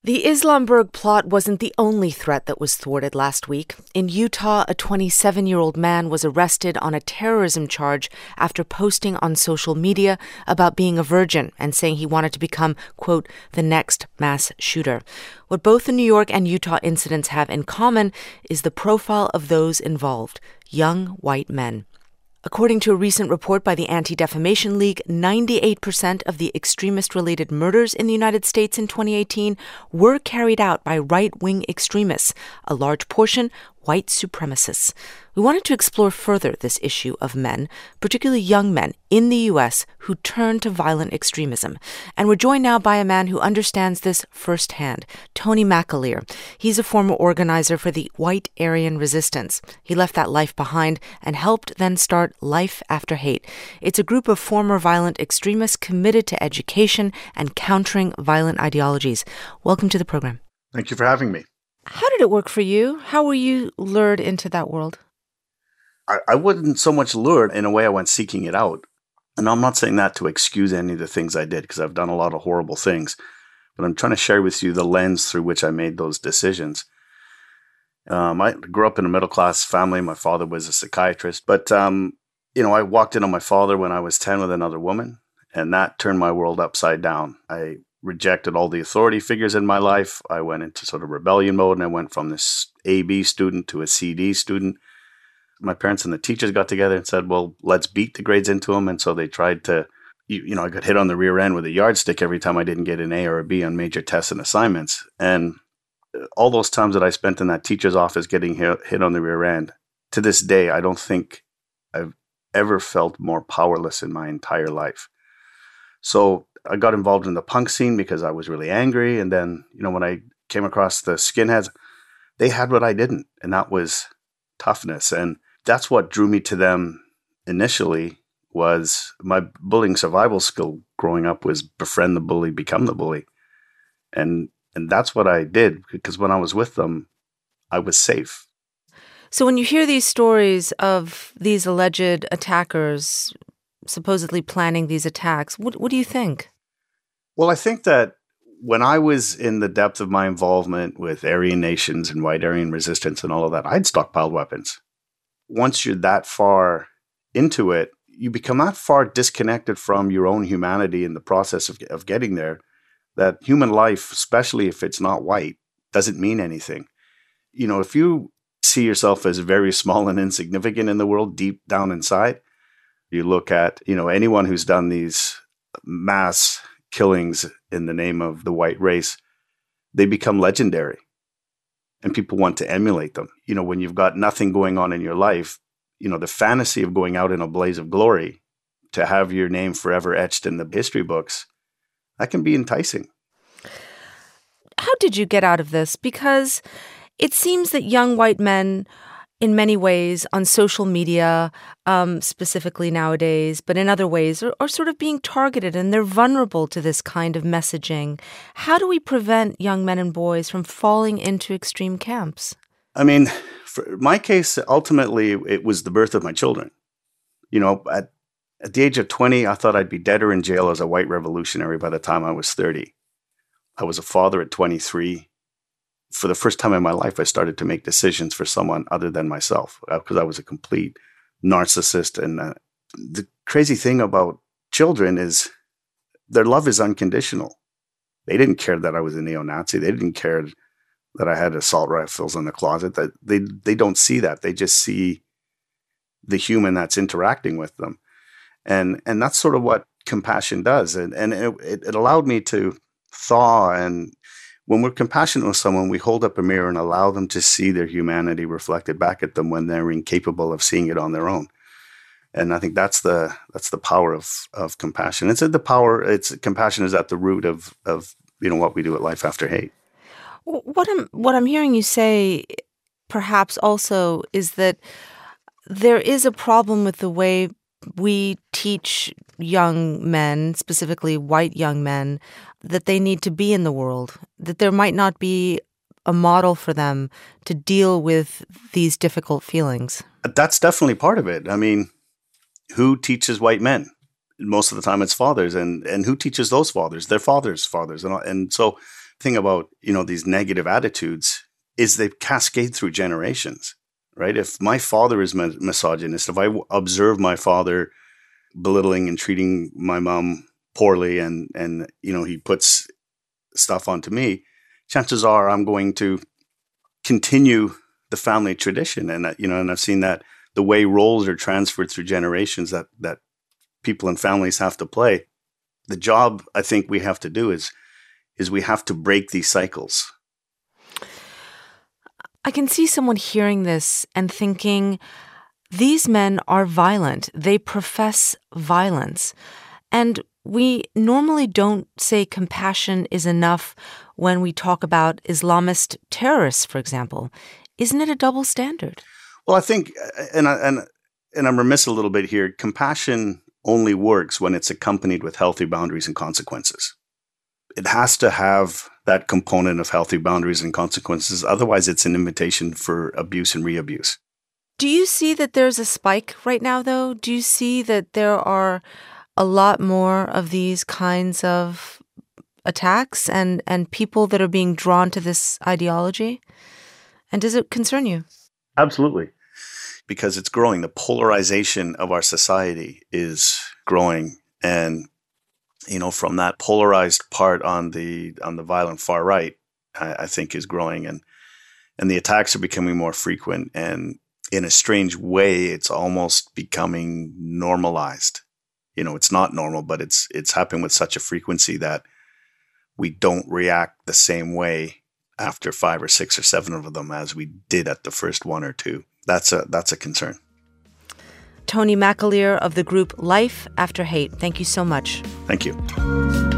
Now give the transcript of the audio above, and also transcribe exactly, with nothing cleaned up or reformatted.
The Islamberg plot wasn't the only threat that was thwarted last week. In Utah, a twenty-seven-year-old man was arrested on a terrorism charge after posting on social media about being a virgin and saying he wanted to become, quote, the next mass shooter. What both the New York and Utah incidents have in common is the profile of those involved, young white men. According to a recent report by the Anti-Defamation League, ninety-eight percent of the extremist-related murders in the United States in twenty eighteen were carried out by right-wing extremists, a large portion white supremacists. We wanted to explore further this issue of men, particularly young men in the U S who turn to violent extremism. And we're joined now by a man who understands this firsthand, Tony McAleer. He's a former organizer for the White Aryan Resistance. He left that life behind and helped then start Life After Hate. It's a group of former violent extremists committed to education and countering violent ideologies. Welcome to the program. Thank you for having me. How did it work for you? How were you lured into that world? I, I wasn't so much lured. In a way, I went seeking it out. And I'm not saying that to excuse any of the things I did, because I've done a lot of horrible things. But I'm trying to share with you the lens through which I made those decisions. Um, I grew up in a middle-class family. My father was a psychiatrist. But, um, you know, I walked in on my father when I was ten with another woman, and that turned my world upside down. I rejected all the authority figures in my life. I went into sort of rebellion mode, and I went from this A B student to a C D student. My parents and the teachers got together and said, well, let's beat the grades into them. And so they tried to, you, you know, I got hit on the rear end with a yardstick every time I didn't get an A or a B on major tests and assignments. And all those times that I spent in that teacher's office getting hit, hit on the rear end, to this day, I don't think I've ever felt more powerless in my entire life. So I got involved in the punk scene because I was really angry. And then, you know, when I came across the skinheads, they had what I didn't, and that was toughness. And that's what drew me to them initially. Was my bullying survival skill growing up was befriend the bully, become the bully. And and that's what I did, because when I was with them, I was safe. So when you hear these stories of these alleged attackers supposedly planning these attacks, what what do you think? Well, I think that when I was in the depth of my involvement with Aryan Nations and White Aryan Resistance and all of that, I'd stockpiled weapons. Once you're that far into it, you become that far disconnected from your own humanity in the process of, of getting there, that human life, especially if it's not white, doesn't mean anything. You know, if you see yourself as very small and insignificant in the world deep down inside, you look at, you know, anyone who's done these mass killings in the name of the white race, they become legendary and people want to emulate them. You know, when you've got nothing going on in your life, you know, the fantasy of going out in a blaze of glory to have your name forever etched in the history books, that can be enticing. How did you get out of this? Because it seems that young white men, in many ways, on social media, um, specifically nowadays, but in other ways, are, are sort of being targeted, and they're vulnerable to this kind of messaging. How do we prevent young men and boys from falling into extreme camps? I mean, for my case, ultimately, it was the birth of my children. You know, at, at the age of twenty, I thought I'd be dead or in jail as a white revolutionary by the time I was thirty. I was a father at twenty-three. For the first time in my life, I started to make decisions for someone other than myself, because I was a complete narcissist. And uh, the crazy thing about children is their love is unconditional. They didn't care that I was a neo-Nazi. They didn't care that I had assault rifles in the closet. That they they don't see that. They just see the human that's interacting with them. And and that's sort of what compassion does. And, and it, it allowed me to thaw. And when we're compassionate with someone, we hold up a mirror and allow them to see their humanity reflected back at them when they're incapable of seeing it on their own. And I think that's the that's the power of of compassion. It's the power. It's compassion is at the root of of you know what we do at Life After Hate. What I'm what I'm hearing you say, perhaps also, is that there is a problem with the way we teach young men, specifically white young men, that they need to be in the world, that there might not be a model for them to deal with these difficult feelings. That's definitely part of it. I mean, who teaches white men? Most of the time it's fathers. And, and who teaches those fathers? Their fathers' fathers. And, and so thing about, you know, these negative attitudes is they cascade through generations, right? If my father is mis- misogynist, if I w- observe my father belittling and treating my mom poorly and, and, you know, he puts stuff onto me, chances are I'm going to continue the family tradition. And, uh, you know, and I've seen that the way roles are transferred through generations that, that people and families have to play. The job I think we have to do is, is we have to break these cycles. I can see someone hearing this and thinking, these men are violent. They profess violence. And we normally don't say compassion is enough when we talk about Islamist terrorists, for example. Isn't it a double standard? Well, I think, and, I, and, and I'm remiss a little bit here, compassion only works when it's accompanied with healthy boundaries and consequences. It has to have that component of healthy boundaries and consequences. Otherwise, it's an invitation for abuse and re-abuse. Do you see that there's a spike right now, though? Do you see that there are a lot more of these kinds of attacks and, and people that are being drawn to this ideology? And does it concern you? Absolutely. Because it's growing. The polarization of our society is growing. And you know, from that polarized part on the on the violent far right, I, I think is growing, and and the attacks are becoming more frequent, and in a strange way, it's almost becoming normalized. You know, it's not normal, but it's it's happening with such a frequency that we don't react the same way after five or six or seven of them as we did at the first one or two. That's a that's a concern. Tony McAleer of the group Life After Hate, thank you so much. Thank you.